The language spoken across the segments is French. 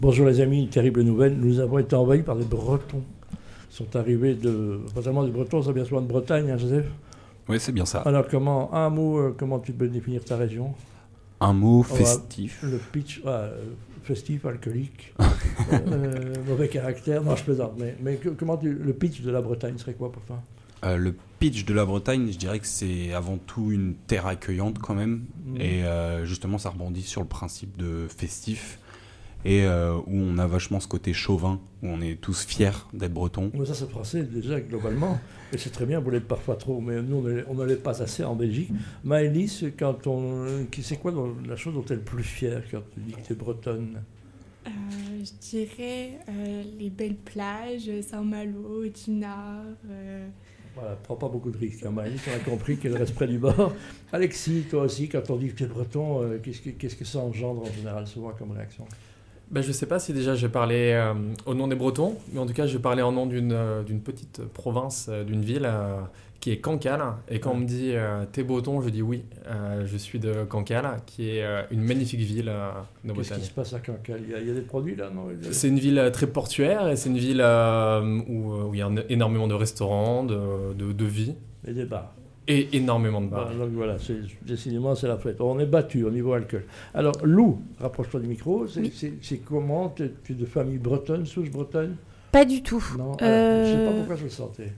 Bonjour les amis, une terrible nouvelle, nous avons été envahis par des Bretons. Ils sont arrivés pas seulement des Bretons, c'est bien souvent de Bretagne, hein, Joseph? Oui, c'est bien ça. Alors un mot, comment tu peux définir ta région? Un mot festif. Le pitch, festif, alcoolique, mauvais caractère, non je plaisante, mais le pitch de la Bretagne serait quoi pour toi? Le pitch de la Bretagne, je dirais que c'est avant tout une terre accueillante quand même. Et justement, ça rebondit sur le principe de festif. Et où on a vachement ce côté chauvin, où on est tous fiers d'être bretons. Mais ça c'est français déjà globalement, et c'est très bien, vous l'êtes parfois trop, mais nous on ne l'est pas assez en Belgique. Maëlys, c'est quoi la chose dont tu es le plus fière quand tu dis que tu es bretonne? Je dirais les belles plages, Saint-Malo, Dinard. Voilà, prends pas beaucoup de risques. Hein. Maëlys, on a compris qu'elle reste près du bord. Alexis, toi aussi, quand on dit que tu es breton, qu'est-ce que ça engendre en général souvent comme réaction? Je ne sais pas si déjà j'ai parlé au nom des Bretons, mais en tout cas, je vais parler au nom d'une petite province, d'une ville qui est Cancale. Et quand on me dit t'es breton, je dis oui, je suis de Cancale, qui est une magnifique ville de Bretagne. Qu'est-ce qui se passe à Cancale? Il y a des produits là, non? C'est une ville très portuaire et c'est une ville où il y a énormément de restaurants, de vie. Et des bars. Et énormément de bars. Donc voilà, décidément c'est la fête. On est battu au niveau alcool. Alors Lou, rapproche-toi du micro, c'est comment? Tu es de famille bretonne, souche bretonne? Pas du tout. Non, je ne sais pas pourquoi je le sentais.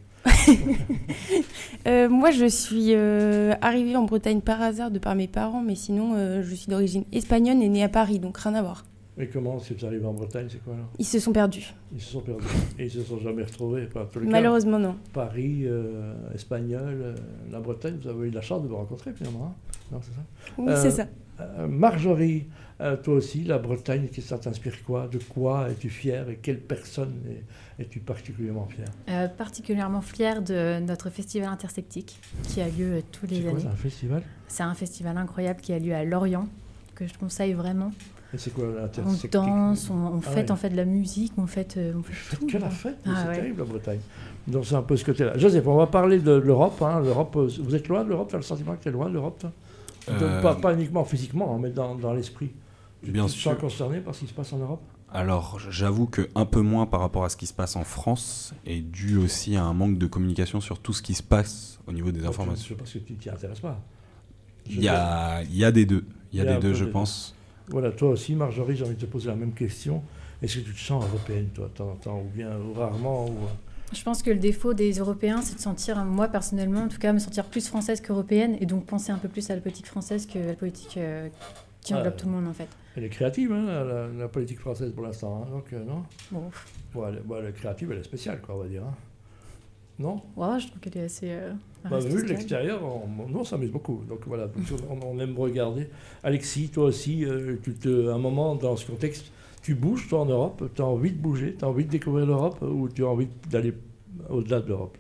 Moi, je suis arrivée en Bretagne par hasard de par mes parents, mais sinon, je suis d'origine espagnole et née à Paris, donc rien à voir. Mais comment, si tu arrives en Bretagne, c'est quoi alors? Ils se sont perdus. Ils se sont perdus. Et ils se sont jamais retrouvés. Pas, tous les Malheureusement, non. Paris, Espagnol, la Bretagne, vous avez eu la chance de vous rencontrer finalement. Hein? Non, c'est ça? Oui, c'est ça. Marjorie, toi aussi, la Bretagne, ça t'inspire quoi? De quoi es-tu fière? Et quelle personne es-tu particulièrement fière? Particulièrement fière de notre festival intersectique qui a lieu tous les années. C'est un festival? C'est un festival incroyable qui a lieu à Lorient, que je conseille vraiment. Et c'est quoi On l'intersectique? danse, on fête en fait de la musique, on fête tout. Que la fête, c'est terrible la Bretagne. Donc c'est un peu ce côté-là. Joseph, on va parler de l'Europe. Hein. L'Europe, vous êtes loin de l'Europe? Tu as le sentiment que tu es loin de l'Europe? Pas uniquement physiquement, mais dans l'esprit. Bien sûr. Tu te sens concerné par ce qui se passe en Europe? Alors, j'avoue qu'un peu moins par rapport à ce qui se passe en France, est dû aussi à un manque de communication sur tout ce qui se passe au niveau des informations. Je pense que tu t'y intéresses pas. Il y a des deux. Il y a des deux, je pense. Voilà, toi aussi, Marjorie, j'ai envie de te poser la même question. Est-ce que tu te sens européenne, toi, de temps en temps, ou bien ou rarement Je pense que le défaut des Européens, c'est de sentir, moi personnellement, en tout cas, me sentir plus française qu'européenne, et donc penser un peu plus à la politique française que la politique qui englobe tout le monde, en fait. Elle est créative, hein, la politique française, pour l'instant, hein, donc non? Bon. Elle est créative, elle est spéciale, quoi, on va dire. Hein. Non? Ouais, je trouve qu'elle est assez... vu de l'extérieur, nous on s'amuse beaucoup. Donc voilà, on aime regarder. Alexis, toi aussi, un moment dans ce contexte, tu bouges, toi en Europe, tu as envie de bouger, tu as envie de découvrir l'Europe ou tu as envie d'aller au-delà de l'Europe?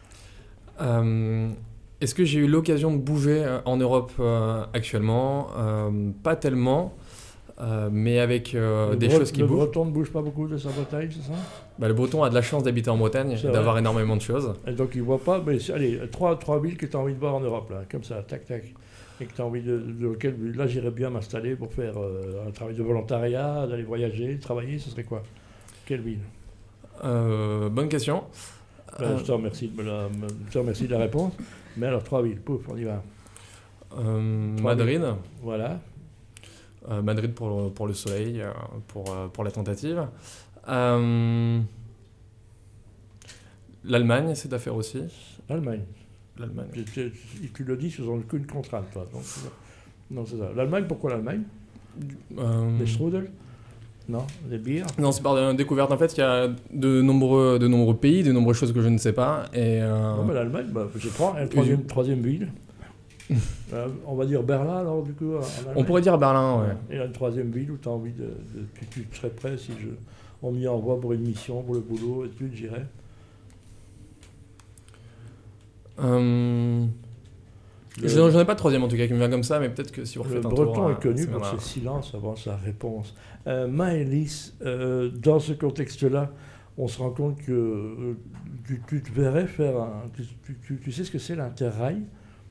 Est-ce que j'ai eu l'occasion de bouger en Europe actuellement? Pas tellement. Mais avec des choses qui bougent. Le Breton ne bouge pas beaucoup de sa Bretagne, c'est ça? Le Breton a de la chance d'habiter en Bretagne et d'avoir énormément de choses. Et donc il ne voit pas, mais allez, trois villes que tu as envie de voir en Europe, là, comme ça, tac, tac. Et que tu as envie là j'irais bien m'installer pour faire un travail de volontariat, d'aller voyager, travailler, ce serait quoi? Quelle ville? Bonne question. Je te remercie de la réponse. Mais alors, 3 villes, pouf, on y va. Madrid. Voilà. Madrid pour le soleil, pour la tentative. L'Allemagne, c'est d'affaire aussi. L'Allemagne. Tu le dis sans aucune contrainte, toi. Donc, non, c'est ça. L'Allemagne, pourquoi l'Allemagne? Les strudels? Non, les bières? Non, c'est par découverte. En fait, il y a de nombreux pays, de nombreuses choses que je ne sais pas. Non, mais l'Allemagne, je prends une troisième ville. On va dire Berlin, alors, du coup. On pourrait dire Berlin, ouais. Et une troisième ville où tu as envie tu serais prêt si on m'y envoie pour une mission, pour le boulot, et tu j'irais? J'en ai pas de troisième en tout cas qui me vient comme ça, mais peut-être que si vous refaites un tour... Le Breton est connu pour ses silences avant sa réponse. Maëlys, dans ce contexte-là, on se rend compte que tu te verrais faire tu sais ce que c'est l'Interrail?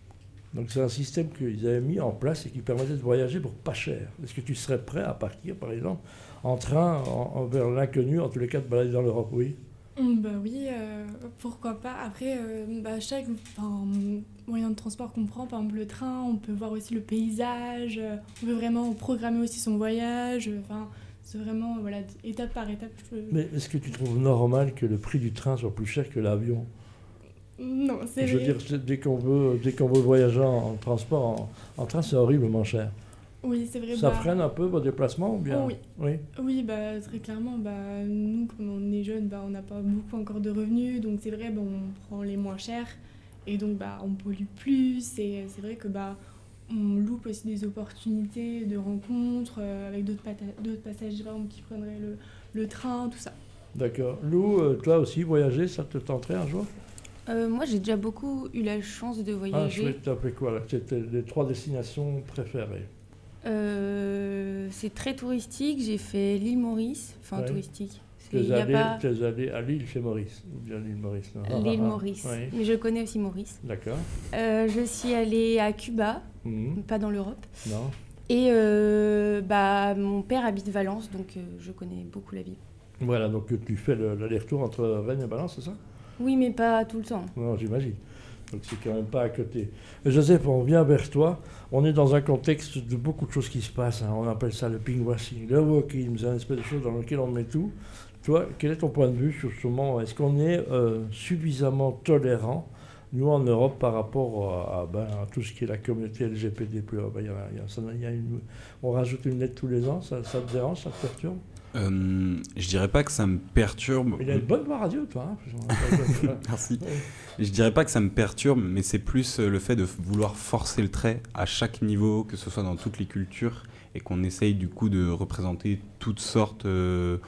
Donc c'est un système qu'ils avaient mis en place et qui permettait de voyager pour pas cher. Est-ce que tu serais prêt à partir, par exemple, en train vers l'inconnu, en tous les cas de balader dans l'Europe? Oui. Bah oui, pourquoi pas. Après, chaque moyen de transport qu'on prend, par exemple le train, on peut voir aussi le paysage, on peut vraiment programmer aussi son voyage. C'est vraiment étape par étape. Mais est-ce que tu trouves normal que le prix du train soit plus cher que l'avion? Non, c'est Je veux vrai. dire, dès qu'on veut voyager en transport, en train, c'est horriblement cher. Oui, c'est vrai. Ça freine un peu vos déplacements ou bien? Oui. Oui. Oui, très clairement, nous, comme on est jeunes, on n'a pas beaucoup encore de revenus, donc c'est vrai, on prend les moins chers, et donc on pollue plus, et c'est vrai que on loupe aussi des opportunités de rencontres avec d'autres passagers qui prendraient le train, tout ça. D'accord. Lou, toi aussi, voyager, ça te tenterait un jour? Moi, j'ai déjà beaucoup eu la chance de Ah, voyager. chouette, t'as fait quoi là? C'était les 3 destinations préférées. C'est très touristique. J'ai fait l'île Maurice. Enfin, Ouais. touristique. T'es allé à l'île chez Maurice, ou bien l'île Maurice, non? L'île Maurice. Oui. Mais je connais aussi Maurice. D'accord. Je suis allée à Cuba, Mhm. pas dans l'Europe. Non. Et mon père habite Valence, donc je connais beaucoup la ville. Voilà, donc tu fais l'aller-retour entre Rennes et Valence, c'est ça? Oui, mais pas tout le temps. Non, j'imagine. Donc c'est quand même pas à côté. Joseph, on vient vers toi. On est dans un contexte de beaucoup de choses qui se passent. On appelle ça le pinkwashing, le wokeisme, c'est une espèce de chose dans lequel on met tout. Toi, quel est ton point de vue sur ce moment? Est-ce qu'on est suffisamment tolérant, nous en Europe, par rapport à tout ce qui est la communauté LGBT+. On rajoute une lettre tous les ans, ça te dérange, ça te perturbe? Je dirais pas que ça me perturbe. Il a une bonne voix radio, toi. Hein. Merci. Je dirais pas que ça me perturbe, mais c'est plus le fait de vouloir forcer le trait à chaque niveau, que ce soit dans toutes les cultures, et qu'on essaye du coup de représenter toutes sortes de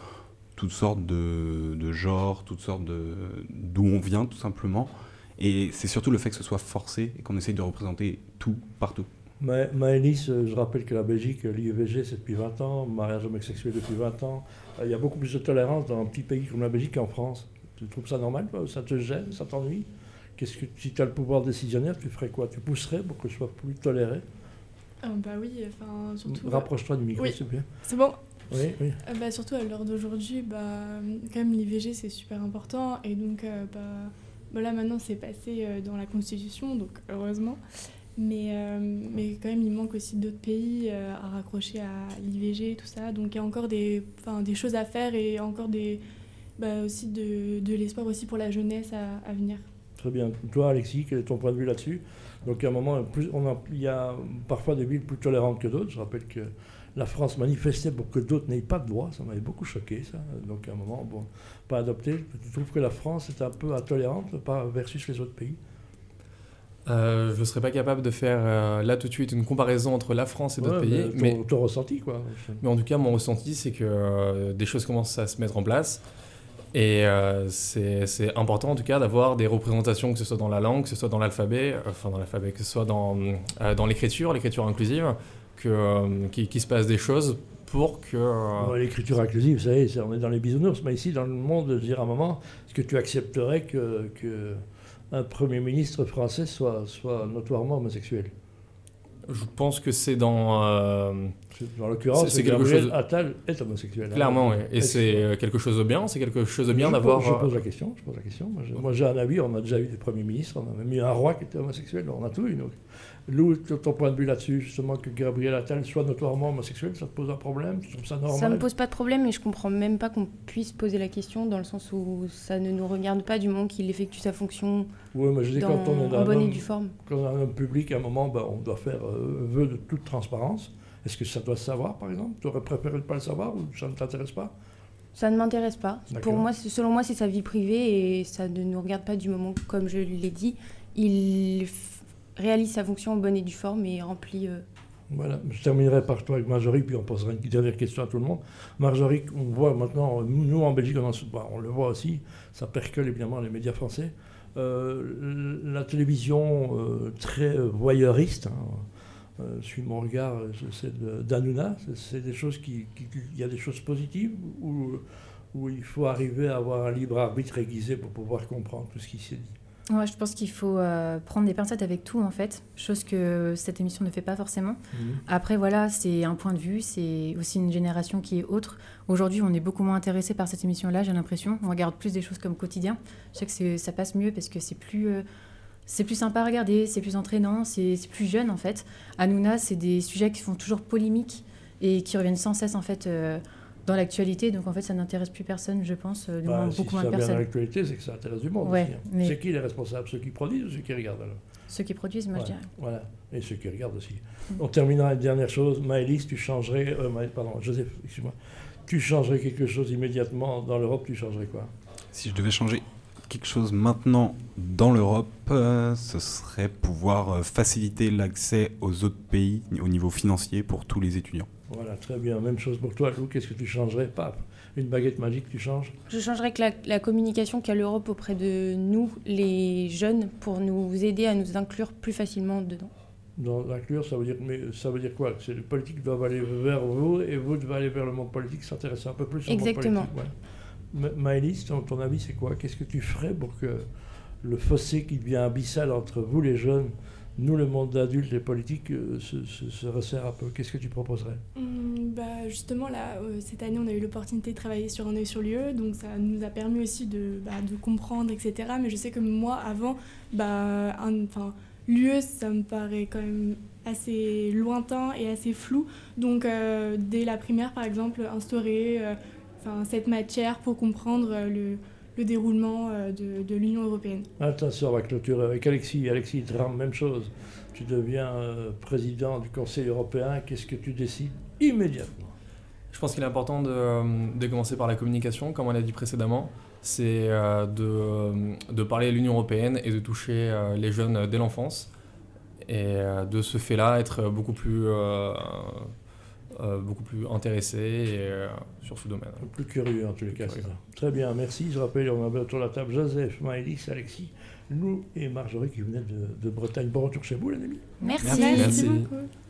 genres, toutes sortes d'où on vient tout simplement. Et c'est surtout le fait que ce soit forcé et qu'on essaye de représenter tout partout. Maëlys, je rappelle que la Belgique, l'IVG, c'est depuis 20 ans, le mariage homosexuel depuis 20 ans. Il y a beaucoup plus de tolérance dans un petit pays comme la Belgique qu'en France. Tu trouves ça normal, toi? Ça te gêne? Ça t'ennuie? Si tu as le pouvoir décisionnaire, tu ferais quoi? Tu pousserais pour que ce soit plus toléré? Oui, surtout... Rapproche-toi du micro, oui. s'il te plaît. C'est bon? Oui. Surtout à l'heure d'aujourd'hui, quand même l'IVG c'est super important, et donc là maintenant c'est passé dans la Constitution, donc heureusement. Mais quand même, il manque aussi d'autres pays à raccrocher à l'IVG, tout ça. Donc il y a encore des choses à faire, et encore aussi de l'espoir aussi pour la jeunesse à venir. Très bien. Toi, Alexis, quel est ton point de vue là-dessus? Donc à un moment, il y a parfois des villes plus tolérantes que d'autres. Je rappelle que la France manifestait pour que d'autres n'aient pas de droit. Ça m'avait beaucoup choqué, ça. Donc à un moment, pas adopté. Tu trouves que la France est un peu intolérante versus les autres pays? Je ne serais pas capable de faire là tout de suite une comparaison entre la France et d'autres pays. Mais ton ressenti, quoi. Mais en tout cas, mon ressenti, c'est que des choses commencent à se mettre en place. Et c'est important en tout cas d'avoir des représentations, que ce soit dans la langue, que ce soit dans l'alphabet, que ce soit dans l'écriture inclusive, qu'il se passe des choses pour que... L'écriture inclusive, vous savez, on est dans les bisounours, mais ici dans le monde, je dirais à un moment, est-ce que tu accepterais que un Premier ministre français soit notoirement homosexuel? Je pense que c'est dans l'occurrence, Gabriel Attal est homosexuel. Clairement, oui. Et c'est quelque chose de bien. C'est quelque chose de bien d'avoir... Je pose la question. Moi, j'ai un avis. On a déjà eu des premiers ministres. On a même eu un roi qui était homosexuel. On a tout eu. Donc, Lou, ton point de vue là-dessus, justement, que Gabriel Attal soit notoirement homosexuel, ça te pose un problème? Tu trouves ça normal? Ça me pose pas de problème, mais je comprends même pas qu'on puisse poser la question, dans le sens où ça ne nous regarde pas du moment qu'il effectue sa fonction en bonne et due forme. Quand on a un homme public, à un moment, on doit faire vœu de toute transparence. Est-ce que ça doit se savoir, par exemple? Tu aurais préféré ne pas le savoir, ou ça ne t'intéresse pas? Ça ne m'intéresse pas. D'accord. Selon moi, c'est sa vie privée, et ça ne nous regarde pas du moment, comme je l'ai dit, il réalise sa fonction en bonne et due forme et remplit... Voilà, je terminerai par toi avec Marjorie, puis on posera une dernière question à tout le monde. Marjorie, on voit maintenant, nous en Belgique, on le voit aussi, ça percole évidemment les médias français. La télévision très voyeuriste, suit mon regard, c'est d'Hanouna, c'est des choses il y a des choses positives où il faut arriver à avoir un libre arbitre aiguisé pour pouvoir comprendre tout ce qui s'est dit. Ouais, je pense qu'il faut prendre des pincettes avec tout, en fait, chose que cette émission ne fait pas forcément. Après, voilà, c'est un point de vue, c'est aussi une génération qui est autre. Aujourd'hui, on est beaucoup moins intéressé par cette émission-là, j'ai l'impression. On regarde plus des choses comme quotidien. Je sais que ça passe mieux parce que c'est plus sympa à regarder, c'est plus entraînant, c'est plus jeune, en fait. Hanouna, c'est des sujets qui font toujours polémique et qui reviennent sans cesse, en fait, dans l'actualité, donc en fait ça n'intéresse plus personne, je pense, beaucoup moins de personnes. Si ça vient dans l'actualité, c'est que ça intéresse du monde aussi. Mais... C'est qui les responsables? Ceux qui produisent ou ceux qui regardent alors? Ceux qui produisent, moi je dirais. Voilà, et ceux qui regardent aussi. On terminera une dernière chose. Maëlys, tu changerais... Joseph, excuse-moi. Tu changerais quelque chose immédiatement dans l'Europe, tu changerais quoi? Si je devais changer quelque chose maintenant dans l'Europe, ce serait pouvoir faciliter l'accès aux autres pays au niveau financier pour tous les étudiants. Voilà, très bien. Même chose pour toi, Lou. Qu'est-ce que tu changerais? Pas une baguette magique, tu changes? Je changerais que la communication qu'a l'Europe auprès de nous, les jeunes, pour nous aider à nous inclure plus facilement dedans. Dans l'inclure, ça veut dire quoi? C'est les politiques doivent aller vers vous et vous devez aller vers le monde politique, s'intéresser un peu plus au monde politique. Exactement. Voilà. Maëlys, ton avis, c'est quoi? Qu'est-ce que tu ferais pour que le fossé qui devient abyssal entre vous, les jeunes, nous, le monde adultes, les politiques, se resserre un peu? Qu'est-ce que tu proposerais? Justement, là, cette année, on a eu l'opportunité de travailler sur Un œil sur l'UE, donc ça nous a permis aussi de comprendre, etc. Mais je sais que moi, avant, l'UE, ça me paraît quand même assez lointain et assez flou. Donc, dès la primaire, par exemple, instaurer cette matière pour comprendre le déroulement de l'Union européenne. Attention, on va clôturer avec Alexis. Alexis, même chose. Tu deviens président du Conseil européen. Qu'est-ce que tu décides immédiatement? Je pense qu'il est important de commencer par la communication, comme on l'a dit précédemment. C'est de parler à l'Union européenne et de toucher les jeunes dès l'enfance. Et de ce fait-là, être beaucoup plus intéressé sur ce domaine. Plus curieux en tous les cas, c'est ça. Très bien, merci. Je rappelle, on avait autour de la table Joseph, Maëlys, Alexis, Lou et Marjorie qui venaient de Bretagne. Bon retour chez vous, les amis. Merci. Merci beaucoup.